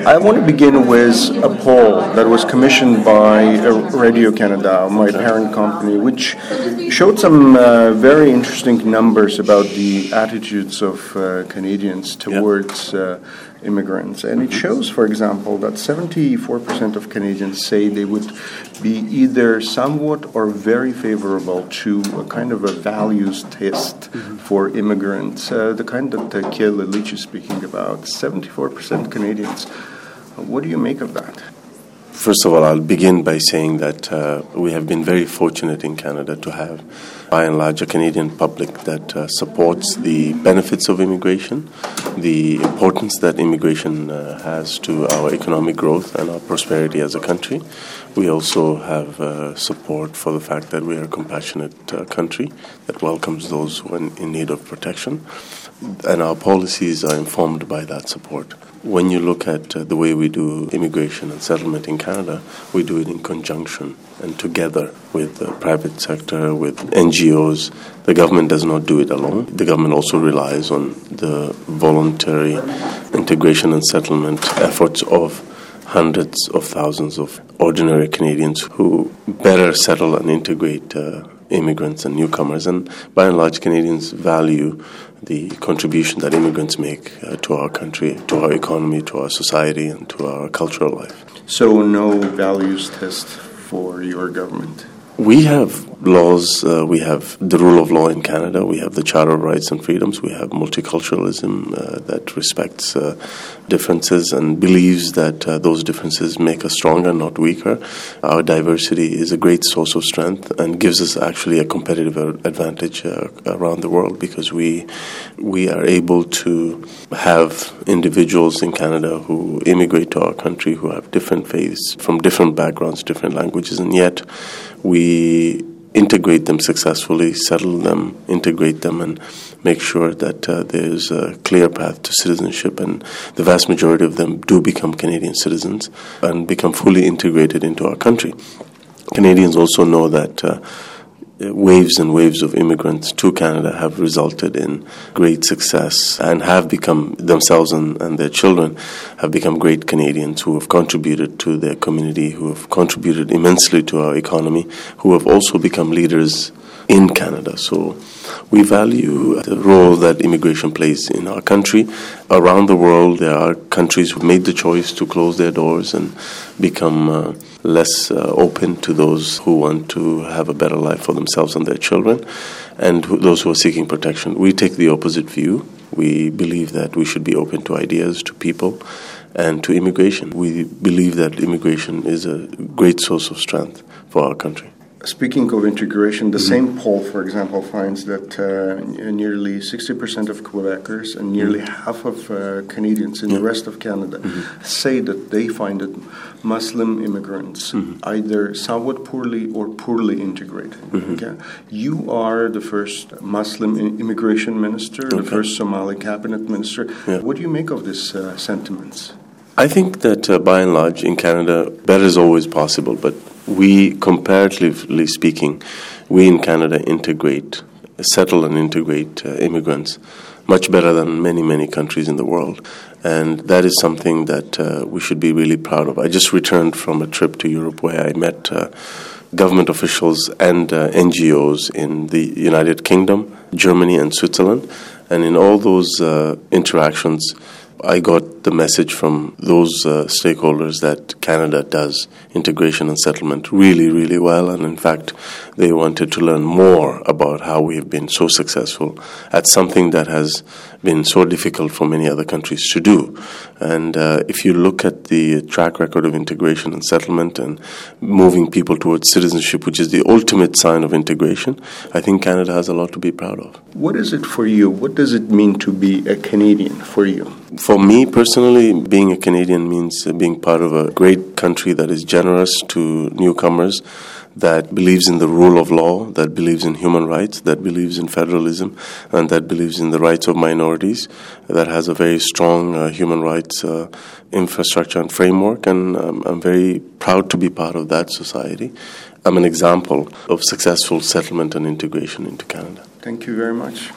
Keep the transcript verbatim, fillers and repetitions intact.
I want to begin with a poll that was commissioned by Radio-Canada, my parent company, which showed some uh, very interesting numbers about the attitudes of uh, Canadians towards uh, immigrants. And it shows, for example, that seventy-four percent of Canadians say they would be either somewhat or very favorable to a kind of a values test mm-hmm. for immigrants, uh, the kind that uh, Kiel Illich is speaking about. seventy-four percent Canadians. What do you make of that? First of all, I'll begin by saying that uh, we have been very fortunate in Canada to have, by and large, a Canadian public that uh, supports the benefits of immigration, the importance that immigration uh, has to our economic growth and our prosperity as a country. We also have uh, support for the fact that we are a compassionate uh, country that welcomes those who are in, in need of protection, and our policies are informed by that support. When you look at uh, the way we do immigration and settlement in Canada, we do it in conjunction and together with the private sector, with N G Os. The government does not do it alone. The government also relies on the voluntary integration and settlement efforts of hundreds of thousands of ordinary Canadians who better settle and integrate uh, immigrants and newcomers. And by and large, Canadians value the contribution that immigrants make uh, to our country, to our economy, to our society, and to our cultural life. So no values test for your government? We have laws, uh, we have the rule of law in Canada, we have the Charter of Rights and Freedoms, we have multiculturalism uh, that respects uh, differences and believes that uh, those differences make us stronger, not weaker. Our diversity is a great source of strength and gives us actually a competitive advantage uh, around the world, because we we are able to have individuals in Canada who immigrate to our country who have different faiths, from different backgrounds, different languages, and yet we integrate them successfully, settle them, integrate them, and make sure that uh, there's a clear path to citizenship. And the vast majority of them do become Canadian citizens and become fully integrated into our country. Canadians also know that uh, waves and waves of immigrants to Canada have resulted in great success and have become themselves and, and their children have become great Canadians who have contributed to their community, who have contributed immensely to our economy, who have also become leaders in Canada. So we value the role that immigration plays in our country. Around the world, there are countries who made the choice to close their doors and become uh, less uh, open to those who want to have a better life for themselves and their children, and who, those who are seeking protection. We take the opposite view. We believe that we should be open to ideas, to people, and to immigration. We believe that immigration is a great source of strength for our country. Speaking of integration, the mm-hmm. same poll, for example, finds that uh, nearly sixty percent of Quebecers and nearly mm-hmm. half of uh, Canadians in yeah. the rest of Canada mm-hmm. say that they find that Muslim immigrants mm-hmm. either somewhat poorly or poorly integrated. Mm-hmm. Okay? You are the first Muslim immigration minister, okay. the first Somali cabinet minister. Yeah. What do you make of these uh, sentiments? I think that uh, by and large in Canada, better is always possible, but we, comparatively speaking, we in Canada integrate, settle and integrate uh, immigrants much better than many, many countries in the world. And that is something that uh, we should be really proud of. I just returned from a trip to Europe where I met uh, government officials and uh, N G Os in the United Kingdom, Germany, and Switzerland. And in all those uh, interactions, I got the message from those uh, stakeholders that Canada does integration and settlement really, really well. And in fact, they wanted to learn more about how we have been so successful at something that has been so difficult for many other countries to do. And uh, if you look at the track record of integration and settlement and moving people towards citizenship, which is the ultimate sign of integration, I think Canada has a lot to be proud of. What is it for you? What does it mean to be a Canadian for you? For me personally, being a Canadian means being part of a great country that is generous to newcomers, that believes in the rule of law, that believes in human rights, that believes in federalism, and that believes in the rights of minorities, that has a very strong uh, human rights uh, infrastructure and framework, and um, I'm very proud to be part of that society. I'm an example of successful settlement and integration into Canada. Thank you very much.